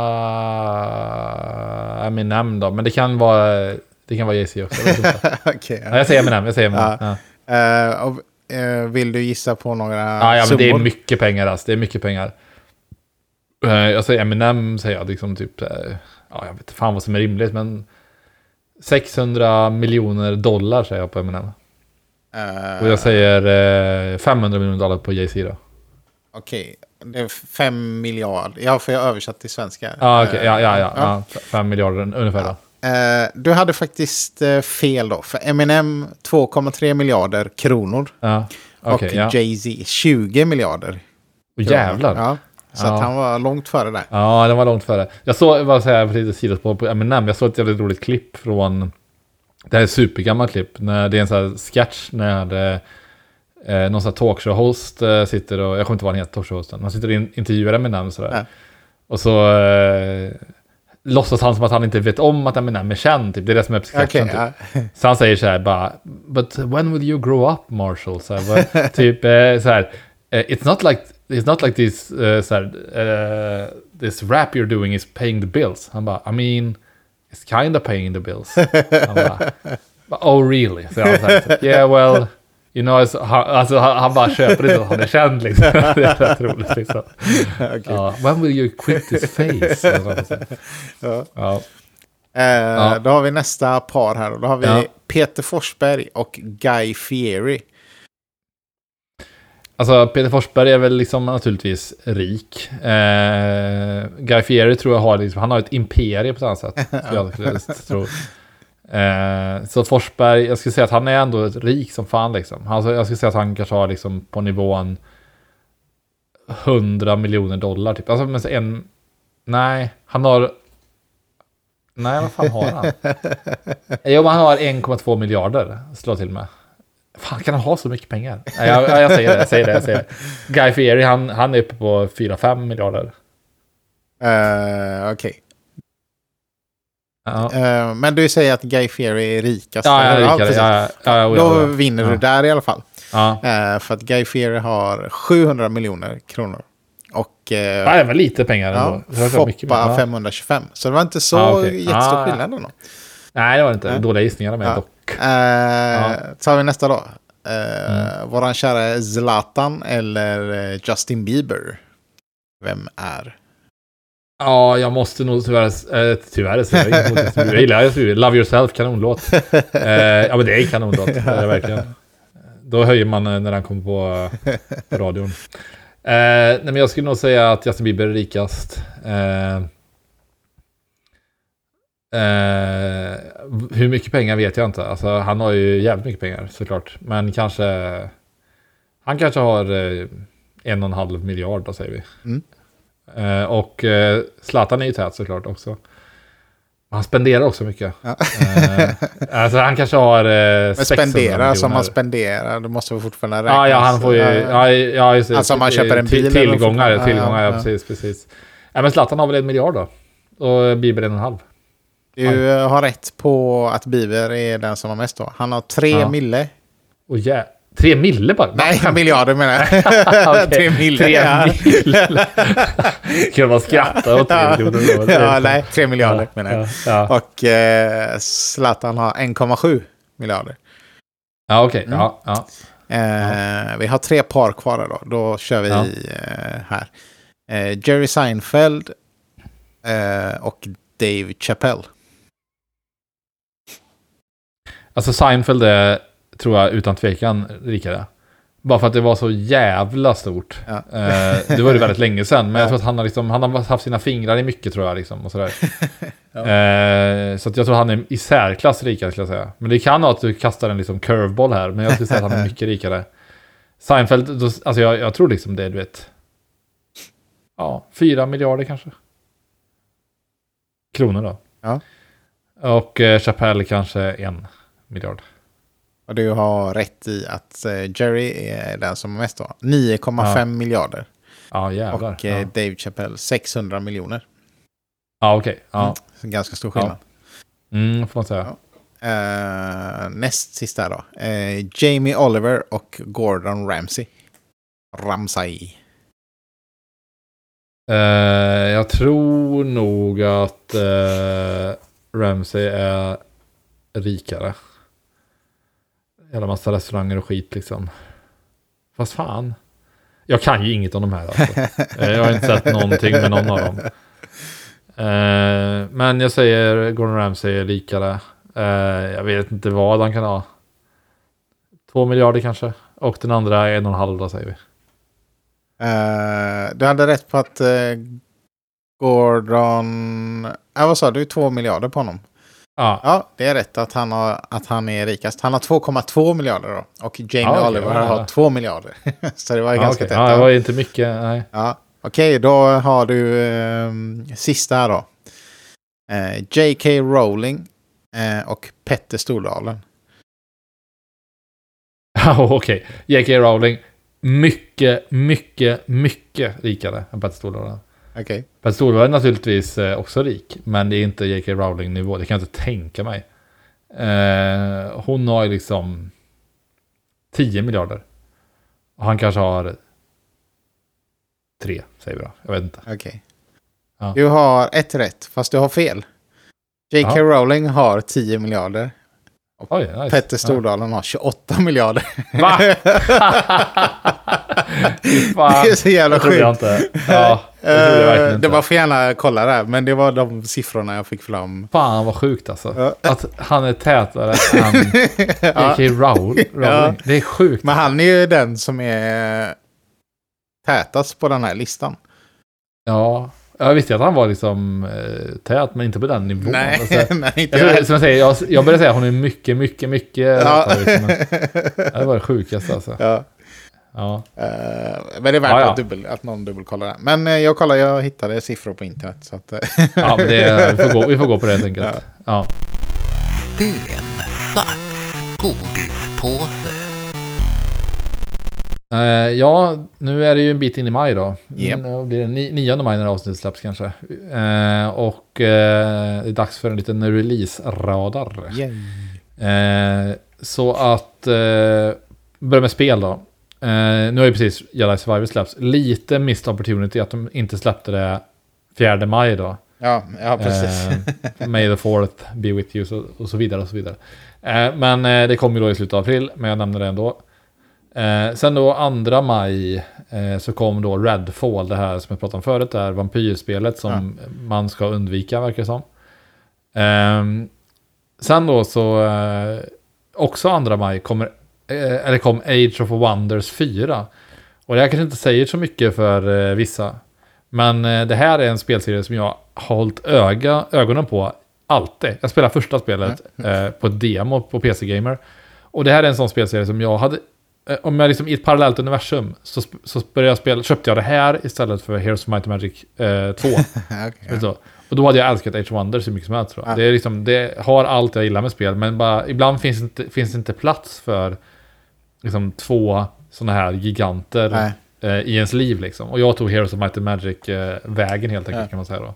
Eminem då, men det kan vara det kan vara Jay-Z också. Okay, ja. Ja, jag säger Eminem, jag säger Eminem. Ja. Ja. Uh, och, uh, vill du gissa på några ja, ja, men summor? det är mycket pengar alltså. Det är mycket pengar. Uh, jag säger Eminem, säger jag liksom typ uh, ja, jag vet inte fan vad som är rimligt, men sexhundra miljoner dollar säger jag på Eminem. Uh, och jag säger uh, femhundra miljoner dollar på Jay-Z då. Okej. Okay. Det är fem miljarder. Ja, för jag har översatt till svenska. Ah, okay. ja, ja, ja, ja. ja. Fem miljarder ungefär då. Ja. Uh, du hade faktiskt uh, fel då. För Eminem två komma tre miljarder kronor. Ja. Okay, och ja. Jay-Z tjugo miljarder. Och jävlar. Ja. Så ja. att han var långt före där. Ja, den var långt före. Jag såg, vad säger jag, precis sidospår på Eminem. Jag såg ett jävligt roligt klipp från... Det här är ett supergammalt klipp. När det är en sån här sketch när... Eh, Eh, någon sån här talkshow-host eh, sitter och, jag kommer inte vara en helt talkshow-hosten, han sitter och in, intervjuar Eminem och sådär. Ja. Och så eh, låtsas han som att han inte vet om att Eminem är känd, typ. Det är det som är sketchen, okay, typ. ja. Så han säger så här bara, but when will you grow up, Marshall? Så här, typ eh, så här, it's not like it's not like this uh, så här, uh, this rap you're doing is paying the bills. Han bara, I mean, it's kind of paying the bills. Han bara, oh really? Så han säger, yeah well, you know, alltså, han, alltså, han, han bara köper det, han är känd liksom. Det är rätt roligt liksom. Okay. Uh, when will you quit this face? ja. Ja. Eh, ja. Då har vi nästa par här. Då har vi ja. Peter Forsberg och Guy Fieri. Alltså Peter Forsberg är väl liksom naturligtvis rik. Eh, Guy Fieri tror jag har liksom, han har ett imperium på ett annat sätt. jag tror. Eh, så Forsberg, jag skulle säga att han är ändå rik som fan liksom. Alltså, jag skulle säga att han kanske har liksom på nivån hundra miljoner dollar typ. Alltså men en, nej, han har nej, vad fan har han? Jo, men han har en komma två miljarder slå till med. Fan, kan han ha så mycket pengar? Nej, jag, jag, jag säger det, jag säger det, jag säger det. Guy Fieri, han, han är uppe på fyra fem miljarder. Uh, Okej. Okay. Ja. Uh, men du säger att Guy Fieri är rikast. Ja, ja, rikare, ja, ja, ja, då vinner ja. du där i alla fall. Ja. Uh, för att Guy Fieri har sjuhundra miljoner kronor. Och uh, ja, det var lite pengar ändå. Ja, Foppa femhundratjugofem. Så det var inte så ah, okay. jättestor ah. skillnad ändå. Nej, det var inte. Dåliga gissningar med ja. dock. Uh, ja. Så har vi nästa då. Uh, mm. Våran kära Zlatan eller Justin Bieber. Vem är? Ja, jag måste nog tyvärr, äh, tyvärr säga jag gillar jag Love Yourself, kanonlåt. eh, ja, men det är en kanonlåt, det är det verkligen. Då höjer man när den kommer på, på radion. Eh, nej, men jag skulle nog säga att Justin Bieber är rikast. Eh, eh, hur mycket pengar vet jag inte. Alltså, han har ju jävligt mycket pengar, såklart. Men kanske han kanske har eh, en och en halv miljard, då säger vi. Mm. Uh, och uh, Zlatan är ju tät såklart också. Han spenderar också mycket. Ja. uh, alltså han kanske har uh, men spendera som man spenderar, det måste vi fortfarande räkna. Ja, ja, han får ju ja, ja, just, alltså om man köper en bil tillgångar, eller tillgångar, ja, ja. ja, precis, precis. Ja, men Zlatan har väl en miljard då. Och Bieber en och en halv. Du uh, har rätt på att Bieber är den som har mest då. Han har tre ja. mille. Och ja. Tre mille bara? Nej, miljarder menar jag. okay. Tre mille. Tre mille. Kan man skratta åt tre miljoner? Ja, nej, tre miljarder ja, menar jag. Ja, ja. Och eh, Zlatan har en komma sju miljarder. Ja, okej. Okay. Mm. Ja, ja. Eh, ja. Vi har tre par kvar då. Då kör vi ja. eh, här. Eh, Jerry Seinfeld eh, och Dave Chappelle. Alltså Seinfeld är, tror jag, utan tvekan rikare. Bara för att det var så jävla stort. Ja. Eh, det var ju väldigt länge sedan. Men ja. jag tror att han har, liksom, han har haft sina fingrar i mycket, tror jag. Liksom, och sådär. ja. eh, så att jag tror att han är i särklass rikare, skulle jag säga. Men det kan vara att du kastar en liksom curveball här. Men jag skulle säga att han är mycket rikare. Seinfeld, då, alltså jag, jag tror liksom det, du vet. Ja, fyra miljarder kanske. Kronor då. Ja. Och eh, Chappelle kanske en miljard. Och du har rätt i att Jerry är den som är mest då. nio komma fem ja. miljarder. Ja, jävlar. Och ja. Dave Chappelle sexhundra miljoner. Ja, okej. Okay. Ja. Mm, ganska stor skillnad. Ja. Mm, får man säga. Ja. Uh, näst sista då. Uh, Jamie Oliver och Gordon Ramsay. Ramsay. Uh, jag tror nog att uh, Ramsay är rikare. Jävla massa restauranger och skit liksom. Fast fan. Jag kan ju inget om de här alltså. Jag har inte sett någonting med någon av dem. Uh, men jag säger Gordon Ramsay är rikare. Uh, jag vet inte vad han kan ha. Två miljarder kanske. Och den andra är en och en halv då, säger vi. Uh, du hade rätt på att uh, Gordon... Ja, uh, vad sa du? Två miljarder på honom. Ja. Ja, det är rätt att han, har, att han är rikast. Han har två komma två miljarder då. Och Jamie ja, okay, Oliver ja, ja. har två miljarder. Så det var ju ja, ganska okay. tätt. Ja, det var inte mycket. Nej. Ja. Okej, okay, då har du eh, sista här då. Eh, J K Rowling eh, och Petter Stordalen. Ja, okej. Okay. J K Rowling, mycket, mycket, mycket rikare än Petter Stordalen. Okej. Okay. Petter Stordalen är naturligtvis eh, också rik, men det är inte J K Rowling-nivå. Det kan jag inte tänka mig. Eh, hon har ju liksom tio miljarder. Och han kanske har tre, säger vi då. Jag vet inte. Okej. Okay. Ja. Du har ett rätt, fast du har fel. J K Aha. Rowling har tio miljarder. Och Oj, nice. Petter Stordalen ja. har tjugoåtta miljarder. Va? Det är så jävla sjukt. Jag inte. Ja, det, uh, det var för gärna kolla där, men det var de siffrorna jag fick fram. Fan vad sjukt alltså. Uh. Att han är tätare än J K Rowling. Ja. Det är sjukt. Men han är ju den som är tätast på den här listan. Ja. Jag visste att han var liksom eh, tät, men inte på den nivån. Nej, alltså, nej inte jag, som jag, säger, jag, jag började säga att hon är mycket, mycket, mycket. Ja. Rättare, liksom, men, det var det sjukaste alltså. Ja. Ja. Uh, men det är värt ja, ja. Att, dubbel, att någon dubbelkollar det. Men uh, jag kollar, jag hittade siffror på internet. Så att, uh. ja, men det, vi, får gå, vi får gå på det helt enkelt. Ja. Ja. En svart godispåse. Uh, ja, nu är det ju en bit in i maj då. Yep. Nu blir det nionde maj när avsnittet släpps kanske. Uh, och uh, det är dags för en liten release-radar. Uh, så att uh, börja med spel då. Uh, nu har ju precis Jedi Survivor släppts. Lite missed opportunity att de inte släppte det fjärde maj då. Ja, ja precis. Uh, May the fourth be with you så, och så vidare och så vidare. Uh, men uh, det kommer ju då i slutet av april, men jag nämner det ändå. Eh, sen då andra maj eh, så kom då Redfall, det här som jag pratade om förut, där vampyrspelet som ja. man ska undvika verkar det som. Eh, sen då så eh, också andra maj kommer eh, eller kom Age of Wonders fyra. Och det här kanske inte säger så mycket för eh, vissa, men eh, det här är en spelserie som jag har hållit öga, ögonen på alltid. Jag spelar första spelet eh, på demo på P C Gamer, och det här är en sån spelserie som jag hade, om jag liksom i ett parallellt universum så, så började jag spela, köpte jag det här istället för Heroes of Might and Magic eh, två. Okay, ja. Och då hade jag älskat Age of Wonders så mycket som helst. Ja. Det, är liksom, det har allt jag gillar med spel, men bara, ibland finns inte, finns inte plats för liksom, två såna här giganter eh, i ens liv. Liksom. Och jag tog Heroes of Might and Magic eh, vägen helt enkelt, ja. kan man säga då.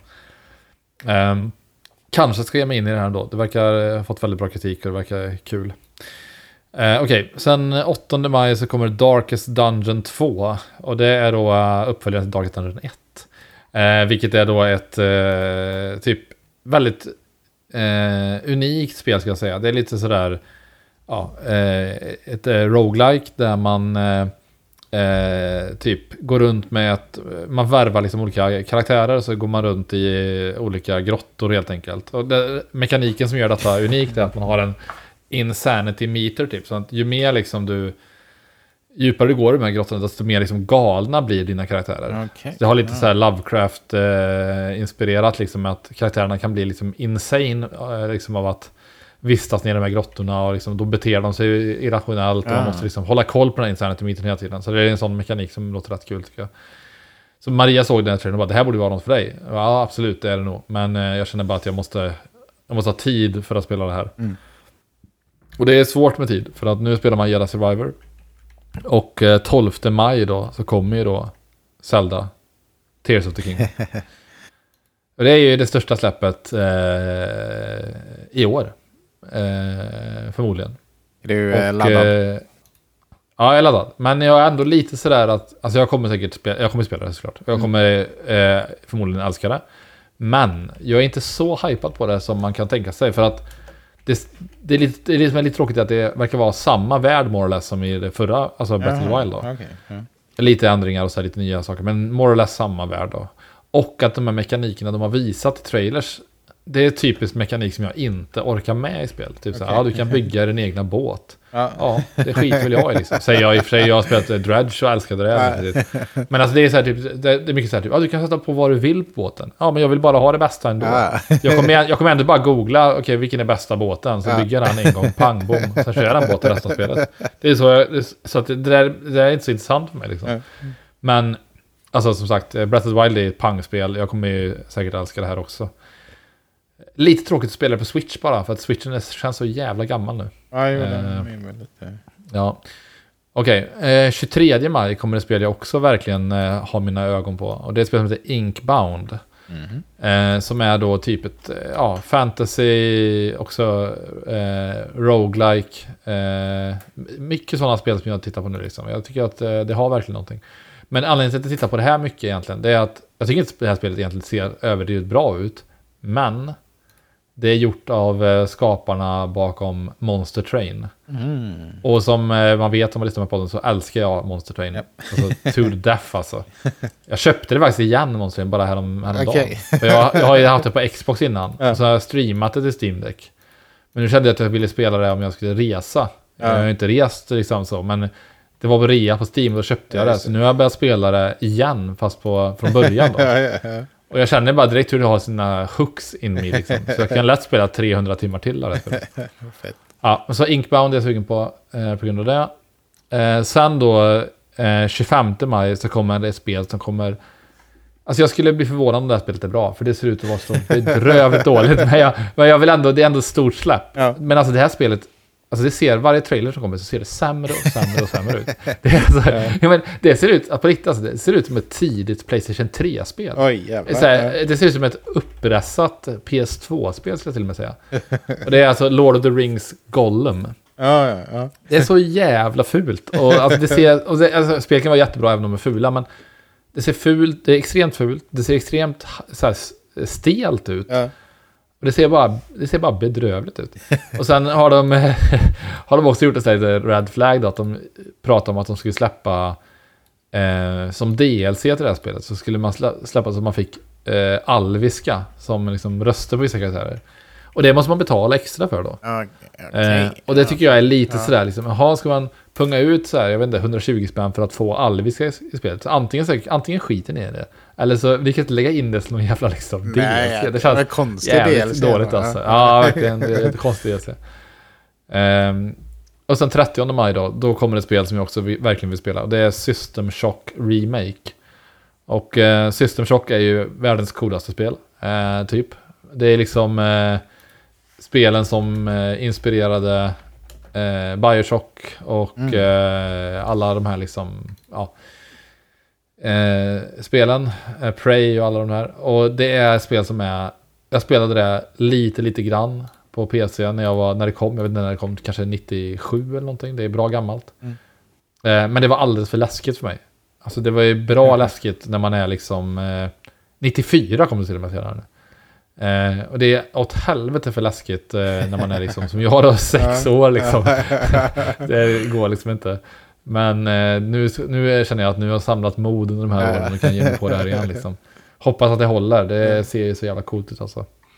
Um, kanske ska jag mig in i det här då. Det verkar ha fått väldigt bra kritik och det verkar kul. Uh, Okej, okay. Sen åttonde maj så kommer Darkest Dungeon två. Och det är då uh, uppföljaren till Darkest Dungeon ett. Uh, vilket är då ett uh, typ väldigt uh, unikt spel ska jag säga. Det är lite sådär ja, uh, ett uh, roguelike där man uh, uh, typ går runt med att man värvar liksom olika karaktärer, så går man runt i olika grottor helt enkelt. Och det, mekaniken som gör detta unikt är att man har en insanity meter typ, så att ju mer liksom du djupare du går i de här grottorna, desto mer liksom galna blir dina karaktärer. Okay. Det har lite så här Lovecraft eh, inspirerat liksom, att karaktärerna kan bli liksom insane eh, liksom av att vistas ner i de här grottorna, och liksom, då beter de sig irrationellt och ja. man måste liksom hålla koll på den här insanity metern hela tiden. Så det är en sån mekanik som låter rätt kul tycker jag. Så Maria såg den här trailern och bara, det här borde vara något för dig. Ja, absolut, det är det nog. Men eh, jag känner bara att jag måste jag måste ha tid för att spela det här. Mm. Och det är svårt med tid, för att nu spelar man Jedi Survivor. Och eh, tolfte maj då så kommer ju då Zelda Tears of the King. Och det är ju det största släppet eh, i år. Eh, förmodligen. Är du och, laddad? Eh, Ja, jag är laddad. Men jag är ändå lite sådär att... Alltså jag kommer säkert spela, jag kommer spela det såklart. Jag kommer eh, förmodligen älska det. Men jag är inte så hypad på det som man kan tänka sig. För att det, det är lite, det är liksom lite tråkigt att det verkar vara samma värld more or less som i det förra, alltså Breath of the Wild då. Okay, ja. Lite ändringar och så här, lite nya saker, men more or less samma värld då. Och att de här mekanikerna de har visat i trailers, det är typiskt mekanik som jag inte orkar med i spel. Typ så här, ja, du kan bygga din egna båt. Ja, ja det skiter väl jag i liksom. Säger jag i och för sig, jag har spelat Dredge och älskade det. Men alltså det är så här, typ, det är mycket så här, typ, ja, du kan sätta på vad du vill på båten. Ja, men jag vill bara ha det bästa ändå. Jag kommer, jag kommer ändå bara googla, okej, okay, vilken är bästa båten? Så bygger jag den en gång, pang, bom. Sen kör jag den båten resten av spelet. Det är så, jag, så att det, där, det där är inte så intressant för mig liksom. Men, alltså som sagt, Breath of the Wild är ett pangspel. Jag kommer ju säkert älska det här också. Lite tråkigt att spela på Switch bara, för att Switchen är, känns så jävla gammal nu. Ja, jo, den är lite... Ja. Okej, okay. eh, tjugotredje maj kommer det spel jag också verkligen eh, har mina ögon på. Och det är ett spel som heter Inkbound. Mm-hmm. Eh, som är då typ ett ja, fantasy, också eh, roguelike. Eh, mycket sådana spel som jag tittar på nu liksom. Jag tycker att eh, det har verkligen någonting. Men anledningen till att jag tittar på det här mycket egentligen, det är att jag tycker inte att det här spelet egentligen ser överdrivet bra ut. Men det är gjort av eh, skaparna bakom Monster Train. Mm. Och som eh, man vet om man lyssnar på podden så älskar jag Monster Train. Yep. Alltså, to the death alltså. Jag köpte det faktiskt igen, Monster Train, bara härom, häromdagen. Okay. För jag, jag har ju haft det på Xbox innan. Ja. Och så har jag streamat det till Steam Deck. Men nu kände jag att jag ville spela det om jag skulle resa. Ja. Jag har inte rest liksom så, men det var på rea på Steam och då köpte jag det. Så nu har jag börjat spela det igen, fast på, från början då. Ja, ja, ja. Och jag känner bara direkt hur det har sina hooks in mig liksom. Så jag kan lätt spela trehundra timmar till där. Fett. Ja, så Inkbound är jag sugen på eh, på grund av det. Eh, sen då eh, tjugofemte maj så kommer det ett spel som kommer... Alltså jag skulle bli förvånad om det här spelet är bra, för det ser ut att vara så bedrövligt dåligt. Men jag, men jag vill ändå, det är ändå ett stort släpp. Ja. Men alltså det här spelet, alltså det ser, varje trailer som kommer så ser det sämre och sämre och sämre ut. Det, är alltså, ja. Ja, men det ser ut, på riktigt, alltså, det ser ut som ett tidigt PlayStation tre-spel. Oj, jävlar. Så här, det ser ut som ett uppressat P S två-spel, skulle jag till och med säga. Och det är alltså Lord of the Rings Gollum. Ja, ja, ja. Det är så jävla fult. Och alltså det ser, och det, alltså, spel kan vara jättebra även om de är fula, men det ser fult, det är extremt fult, det ser extremt så här, stelt ut. Ja. Och det ser bara, det ser bara bedrövligt ut. Och sen har de, har de också gjort ett sådär red flag då, att de pratar om att de skulle släppa eh, som D L C till det här spelet, så skulle man slä, släppa så man fick eh, alviska som liksom röster på vissa karaktärer. Och det måste man betala extra för då. Okay, okay. Eh, och det tycker jag är lite ja. sådär liksom, jaha, ska man punga ut så här, jag vet inte, hundratjugo spänn för att få alviska i, i spelet. Så antingen, så, antingen skiter ni i det, eller så vi kan inte lägga in det som någon jävla liksom, Nej, D L C. Det känns det konstigt jävligt D L C, dåligt alltså. Ja, verkligen, det är ett konstigt D L C. Um, och sen trettionde maj då, då kommer ett spel som jag också vill, verkligen vill spela. Och det är System Shock Remake. Och uh, System Shock är ju världens coolaste spel, uh, typ. Det är liksom uh, spelen som uh, inspirerade uh, Bioshock och mm. uh, alla de här liksom, ja, uh, spelen, uh, Prey och alla de här. Och det är spel som är, jag spelade det lite, lite grann på P C när jag var, när det kom, jag vet inte när det kom, kanske nittiosju eller någonting, det är bra gammalt. Mm. Uh, men det var alldeles för läskigt för mig. Alltså det var ju bra mm. läskigt när man är liksom uh, nittiofyra kommer det till och med säga nu. Eh, och det är åt helvete för läskigt eh, när man är liksom som jag då, sex år liksom. Det går liksom inte. Men eh, nu, nu känner jag att nu har jag samlat mod under de här åren och kan ge mig på det här igen liksom. Hoppas att det håller, det ser ju så jävla coolt ut alltså.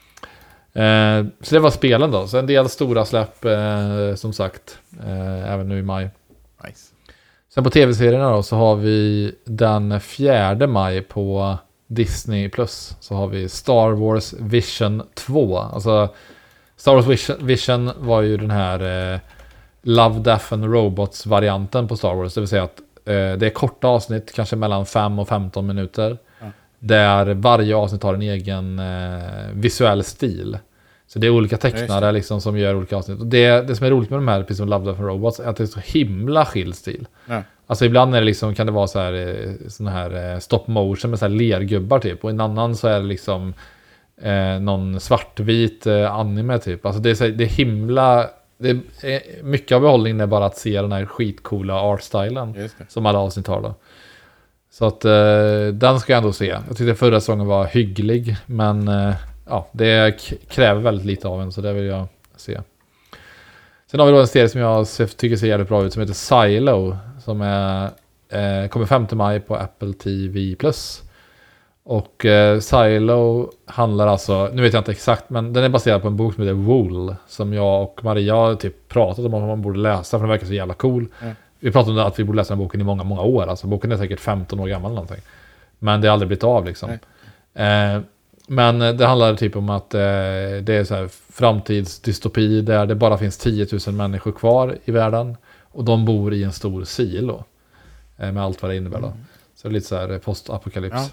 Eh, så det var spelen då. Så en del stora släpp eh, som sagt, eh, även nu i maj. Nice. Sen på tv-serierna då så har vi den fjärde maj på Disney Plus så har vi Star Wars Vision två. Alltså Star Wars Vision, Vision var ju den här eh, Love, Death and Robots varianten på Star Wars. Det vill säga att eh, det är korta avsnitt, kanske mellan fem och femton minuter. Ja. Där varje avsnitt har en egen eh, visuell stil. Så det är olika tecknare liksom, som gör olika avsnitt. Och det, det som är roligt med de här, precis som Love, Death and Robots, är att det är så himla skild stil. Ja. Alltså ibland är det liksom, kan det vara så här, sån här stop motion med så här lergubbar typ. Och en annan så är det liksom eh, någon svartvit eh, anime typ. Alltså det är, så, det är himla, det är mycket av behållningen är bara att se den här skitcoola artstylen som alla avsnitt har då. Så att eh, den ska jag ändå se. Jag tyckte förra säsongen var hygglig, men eh, ja, det k- kräver väldigt lite av en, så det vill jag se. Sen har vi då en serie som jag tycker ser jävligt bra ut som heter Silo, som är, eh, kommer femte maj på Apple T V plus. Och eh, Silo handlar alltså, nu vet jag inte exakt, men den är baserad på en bok som heter Wool, som jag och Maria har typ pratat om att man borde läsa, för den verkar så jävla cool. Mm. Vi pratade om att vi borde läsa den boken i många, många år. Alltså boken är säkert femton år gammal eller någonting. Men det har aldrig blivit av liksom. Eh, men det handlar typ om att eh, det är så här framtidsdystopi där det bara finns tio tusen människor kvar i världen. Och de bor i en stor silo. Eh, med allt vad det innebär då. Mm. Så det är lite så här postapokalyps.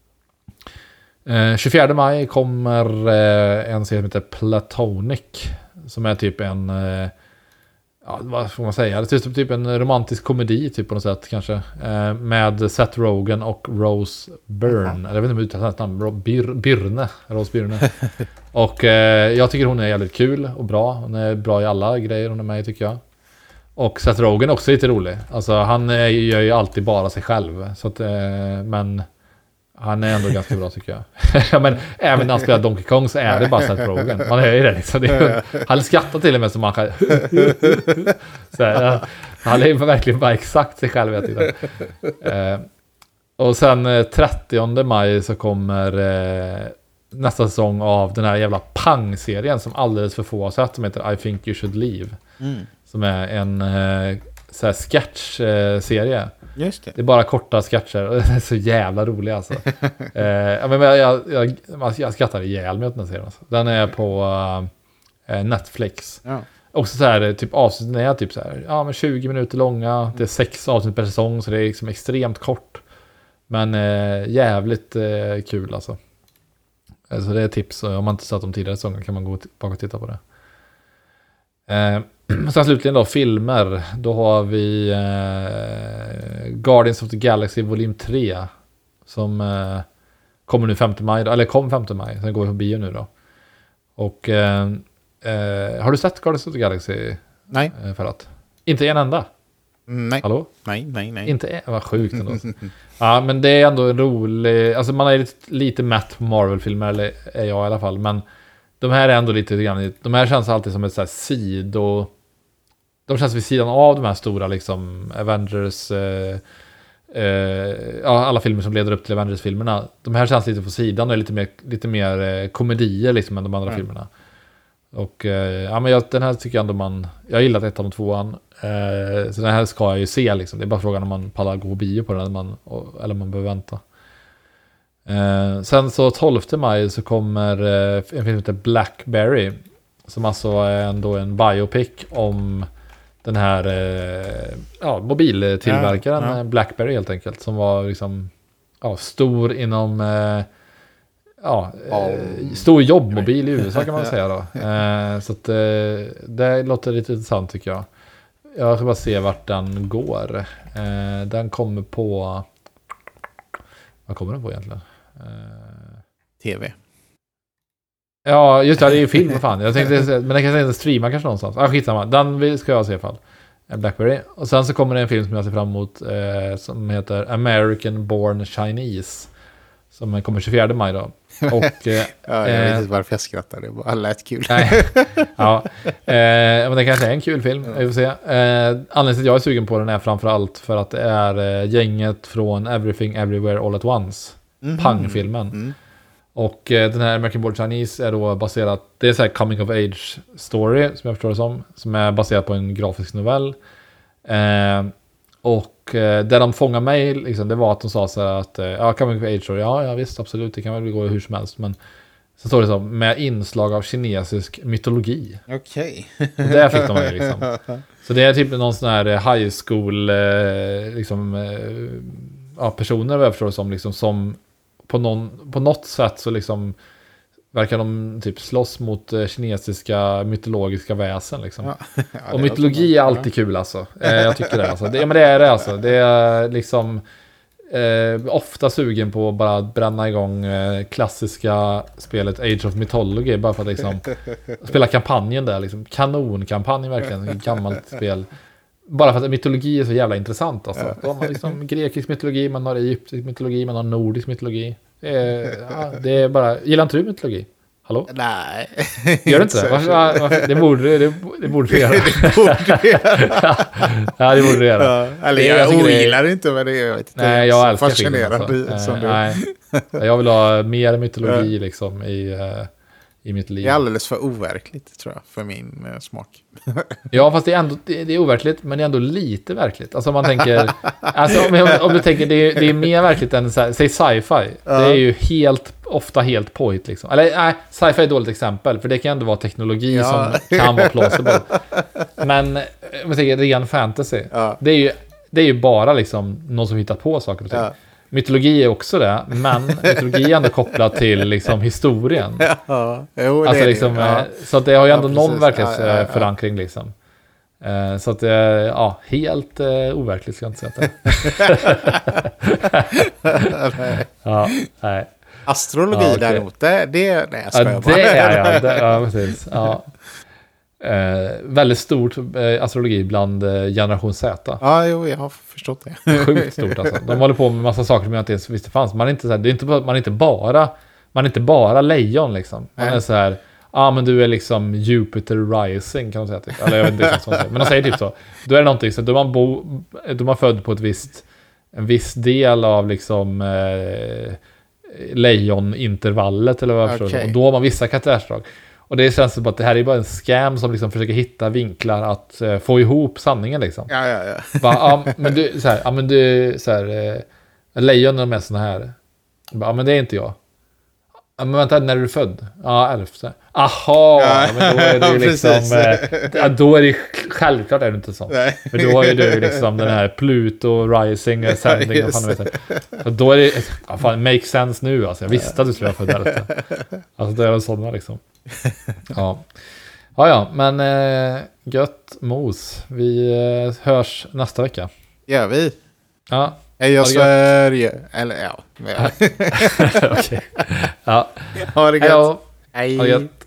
Ja. Eh, tjugofjärde maj kommer eh, en serie som heter Platonic. Som är typ en... Eh, ja, vad får man säga? Det är typ en romantisk komedi typ på något sätt kanske. Eh, med Seth Rogen och Rose Byrne. Mm. Eller jag vet inte om jag uttalar hennes namn. Bir- Byrne. Rose Byrne. Och eh, jag tycker hon är jävligt kul och bra. Hon är bra i alla grejer hon är med i, tycker jag. Och Seth Rogen är också lite rolig. Alltså han är, gör ju alltid bara sig själv. Så att, eh, men... Han är ändå ganska bra, tycker jag. Ja, men även när han spelar Donkey Kong så är det bara Seth Rogen. Man hör ju det liksom. Det är, han skrattar till och med som man kan... Så här, han är verkligen bara exakt sig själv. Jag tycker. Eh, och sen eh, trettionde maj så kommer eh, nästa säsong av den här jävla Pang-serien som alldeles för få har sett, som heter I think you should leave. Mm. Som är en eh, så här sketch-serie. Eh, Just det. Det är bara korta sketcher och det är så jävla roligt alltså. eh, men jag, jag, jag, jag skrattar ihjäl med den serien alltså. Den är på uh, Netflix. Ja. Också så här, typ avsnitten är typ så här, ja men tjugo minuter långa. Det är sex avsnitt per säsong, så det är liksom extremt kort. Men eh, jävligt eh, kul alltså. Så det är tips, om man inte sett de tidigare säsongerna kan man gå tillbaka och titta på det. Eh, Sen slutligen då, filmer. Då har vi eh, Guardians of the Galaxy volym tre. Som eh, kommer nu femte maj. Eller kom femte maj. Sen går vi på bio nu då. Och eh, eh, har du sett Guardians of the Galaxy? Nej. Eh, för att? Inte en enda? Nej. Hallå? Nej, nej, nej. Inte en, vad sjukt ändå. Ja, men det är ändå en rolig... Alltså man är lite, lite mätt på Marvel-filmer, eller är jag i alla fall. Men de här är ändå lite grann... De här känns alltid som ett så här sido... De känns vid sidan av de här stora liksom Avengers, eh, eh, ja, alla filmer som leder upp till Avengers-filmerna. De här känns lite på sidan och är lite mer, lite mer eh, komedier liksom än de andra mm. filmerna. Och eh, ja, men jag, den här tycker jag ändå man... Jag gillar ettan och tvåan. Eh, så den här ska jag ju se liksom. Det är bara frågan om man pallar gå bio på den eller man, eller man behöver vänta. Eh, sen så tolfte maj så kommer eh, en film som heter Blackberry. Som alltså är ändå en biopic om... Den här eh, ja, mobiltillverkaren ja, ja. Blackberry helt enkelt, som var liksom ja, stor inom eh, ja, eh, stor jobbmobil i U S A kan man säga då. Eh, så att eh, det låter lite intressant tycker jag. Jag ska bara se vart den går. Eh, den kommer på... Vad kommer den på egentligen? Eh, T V. Ja, just det, det är ju film för fan. Jag tänkte, men den kanske inte streama kanske någonstans. Ah, skitsamma. Den ska jag se i alla fall. Blackberry. Och sen så kommer det en film som jag ser fram emot eh, som heter American Born Chinese. Som kommer tjugofjärde maj då. Och, eh, ja, jag vet inte varför jag skrattar. Det bara lät kul. Nej. Ja, eh, men det kanske är en kul film. Jag får se. Eh, anledningen till att jag är sugen på den är framförallt för att det är eh, gänget från Everything Everywhere All at Once. Mm-hmm. Pang-filmen. Mm. Och eh, den här American Born Chinese är då baserat, det är så här coming of age story som jag förstår det som, som är baserat på en grafisk novell. Eh, och eh, det de fångar mig liksom, det var att de sa så här att eh, ja, coming of age story, ja, ja visst, absolut, det kan väl gå hur som helst, men så står det så, med inslag av kinesisk mytologi. Okej. Okay. Och det fick de mig liksom. Så det är typ någon sån här high school eh, liksom, eh, ja, personer vad jag förstår det som, liksom, som På, någon, på något sätt så liksom verkar de typ slåss mot eh, kinesiska mytologiska väsen liksom. Ja. Ja, och mytologi är alltid kul alltså. Eh, jag tycker det alltså. Det, ja, men det är det alltså. Det är liksom eh, ofta sugen på att bara bränna igång eh, klassiska spelet Age of Mythology bara för att liksom spela kampanjen där liksom. Kanonkampanj verkligen, ett gammalt spel. Bara för att mytologi är så jävla intressant alltså. Då har man liksom grekisk mytologi, man har egyptisk mytologi, man har nordisk mytologi. Det är, ja, det är bara, gillar inte du mytologi? Hallå? Nej. Gör du inte det? Varför, varför? Det borde det, det borde du göra. det borde du göra. Ja, det borde du göra. Ja, eller det, jag, jag ogillar det inte, men det är jag vet inte. Nej, jag älskar fascinerande alltså. som nej, nej. Jag vill ha mer mytologi liksom i, uh, i mitt liv. Det är alldeles för overkligt tror jag, för min uh, smak. Ja, fast det är ändå det, det är overkligt, men det är ändå lite verkligt. Alltså om man tänker, alltså om, om du tänker, det är, det är mer verkligt än så här, säg sci-fi. Ja. Det är ju helt, ofta helt pojt liksom. Eller nej, sci-fi är ett dåligt exempel, för det kan ändå vara teknologi ja. som kan vara plausible. Men om man tänker ren fantasy, ja. det är ju det är ju bara liksom någon som hittar på saker och ting. Ja. Mytologi är också det, men mytologi är ändå kopplat till liksom historien. Ja, jo, det alltså, är liksom, det. Ja. Så att det har ju ändå ja, någon ja, verklighetsförankring ja, ja. liksom. Så att det är ja, helt uh, overkligt ska jag inte säga det. ja, nej. Astrologi ja, okay. däremot, det, det, nej, jag skojar ja, bara. Det är jag, det, ja, precis. Ja. Eh, väldigt stort eh, astrologi bland eh, generation Z. Ja, jo, jag har förstått det. Sjukt stort alltså. De håller på med massa saker som jag inte ens visste fanns. Man är inte så här, det är inte, man är inte bara man är inte bara lejon liksom. Man Nej. är så här, ja ah, men du är liksom Jupiter rising kan man säga typ. Eller jag vet inte vad man säger. Men de säger typ så. Då är det någonting så då man bo då man född på ett visst en viss del av liksom eh, lejonintervallet eller vad jag förstår. Och då har man vissa karaktärsdrag. Och det känns som att det här är bara en scam som liksom försöker hitta vinklar att uh, få ihop sanningen liksom. Ja, ja, ja. Bara, ah, men du, så här, ah, men du, så här, eh, lejonen är såna här. Ja, ah, men det är inte jag. Ah, men vänta, när är du född? Ja, ah, elfte. Aha, ja, men då är det ju liksom, eh, då är det självklart är det inte så. Nej. För då har ju du liksom den här Pluto rising sändning. Ja, fan, vet jag. Då är det, ah, fan, make sense nu alltså. Jag visste att du skulle vara född elfte. Alltså det är väl sådana liksom. Ja. Ja, ja, men eh, gött mos. Vi eh, hörs nästa vecka. Gör vi. Ja. Är jag Sverige? Eller ja. Okej. Ja. Ha det gött. Hej då. Hej. Ha det gött.